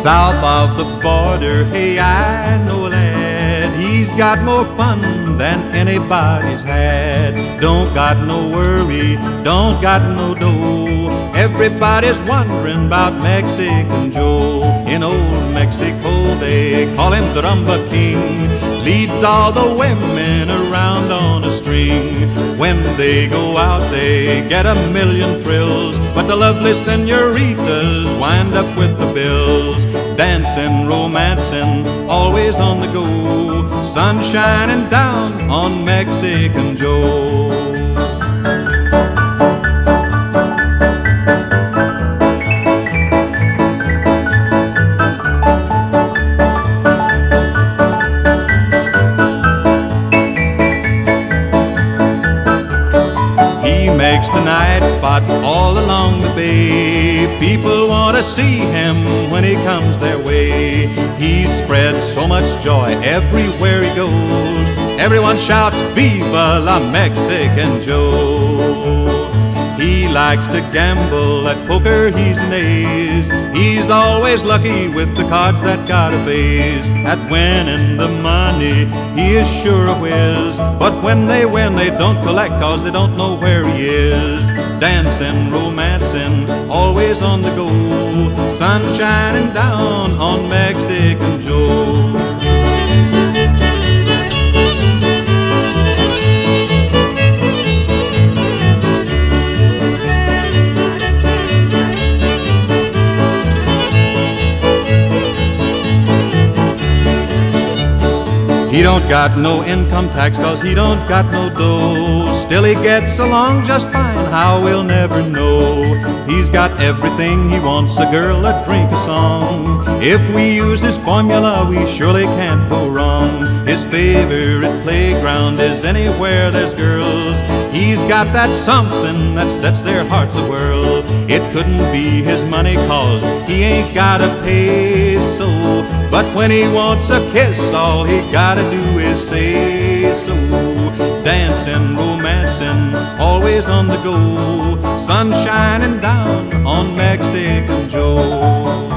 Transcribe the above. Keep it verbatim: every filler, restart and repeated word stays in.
South of the border, hey, I know a lad. He's got more fun than anybody's had. Don't got no worry, don't got no dough. Everybody's wondering about Mexican Joe. In old Mexico, they call him the Rumba King. Leads all the women around on a string. When they go out, they get a million thrills, but the lovely senoritas wind up with the bills. Dancing, romancing, always on the go. Sun shining down on Mexican Joe. Makes the night spots all along the bay. People want to see him when he comes their way. He spreads so much joy everywhere he goes. Everyone shouts, "Viva la Mexican Joe!" He likes to gamble, at poker he's an ace. He's always lucky with the cards that got a face. At winning the money, he is sure a whiz. But when they win, they don't collect, cause they don't know where he is. Dancing, romancing, always on the go. Sun shining down on Mexican Joe. He don't got no income tax, cause he don't got no dough. Still he gets along just fine, how we'll never know. He's got everything he wants, a girl, a drink, a song. If we use his formula, we surely can't go wrong. His favorite playground is anywhere there's girls. He's got that something that sets their hearts a-whirl. It couldn't be his money, cause he ain't got a peso. But when he wants a kiss, all he gotta do is say so. Dancing, romancing, always on the go. Sun shining down on Mexican Joe.